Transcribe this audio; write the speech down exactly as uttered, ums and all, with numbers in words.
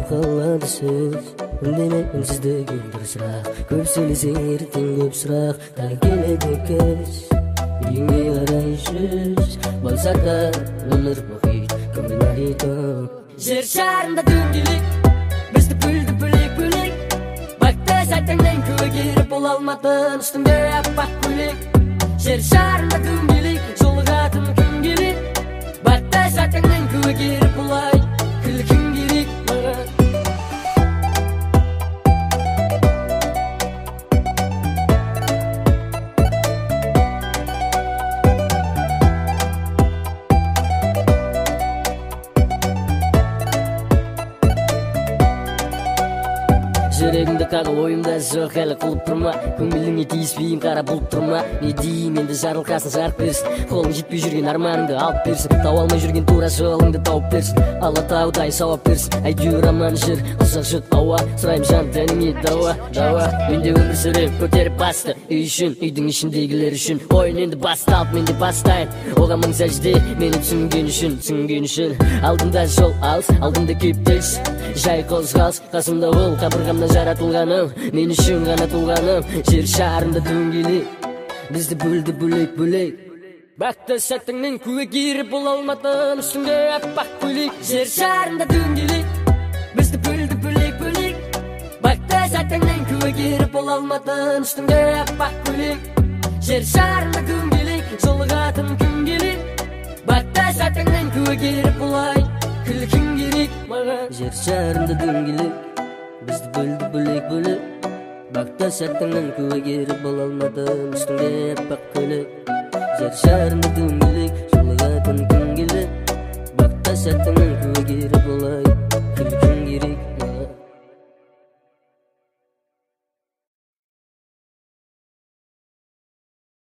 қалады сөз үндеме үнсіздік өлтір сұрақ көп сөйлесең ертең көп сұрақ тағы келеді кеш үйіңе қарай жүз болса да өмір мұхит көңіл мұхиты жер шарында дөңгелек бізді бөлді бөлек бөлек бақытты сәтіңнен көгеріп бола алмадың үстіңде аппақ көйлек жер шарында дөңгелек жолығатын күн келеді бақытты сәтіңнен көгеріп болай күлкің керек маған жүрегімді қағы ойымда жоқ әлі қылып тұрма көңіліңе тиіспейін қара бұлт тұрма не деймін енді жарылқасын жарық берсін қолың жетпей жүрген арманыңды алып берсін тауа алмай жүрген тура жолыңды тауып берсін алатаудай сауап берсін әйтеуір аман жүр ұзақ жұт ауа сұраймын жан тәніңе дауа дауа менде өмір сүрем көтеріп басты үй үшін үйдің ішіндегілер үшін ойын енді басталып мен де бастайын оған мың сәжде мені түсінген үшін түсінген үшін алдымда жол алыс алдымда кептеліс жай қозғалыс қасымда ол қабырғамда жаратылғаным мен үшін ғана туғаным жер шарында дөңгелек бізді бөлді бөлек бөлек бақытты сәтіңнен көгеріп бола алмадың үстіңде аппақ көйлек жер шарында дөңгелек бізді бөлді бөлек бөлек бақытты сәтіңнен көгеріп бола алмадың үстіңде аппақ көйлек жер шарында дөңгелек жолығатын күн келеді бақытты сәтіңнен көгеріп болай күлкің керек маған жер шарында дөңгелек бізді бөлді бөлек бөлек бақытты сәтіңнен көгеріп бола алмадың үстіңде аппақ көйлек жер шарында дөңгелек жолығатын күн келеді бақытты сәтіңнен көгеріп болай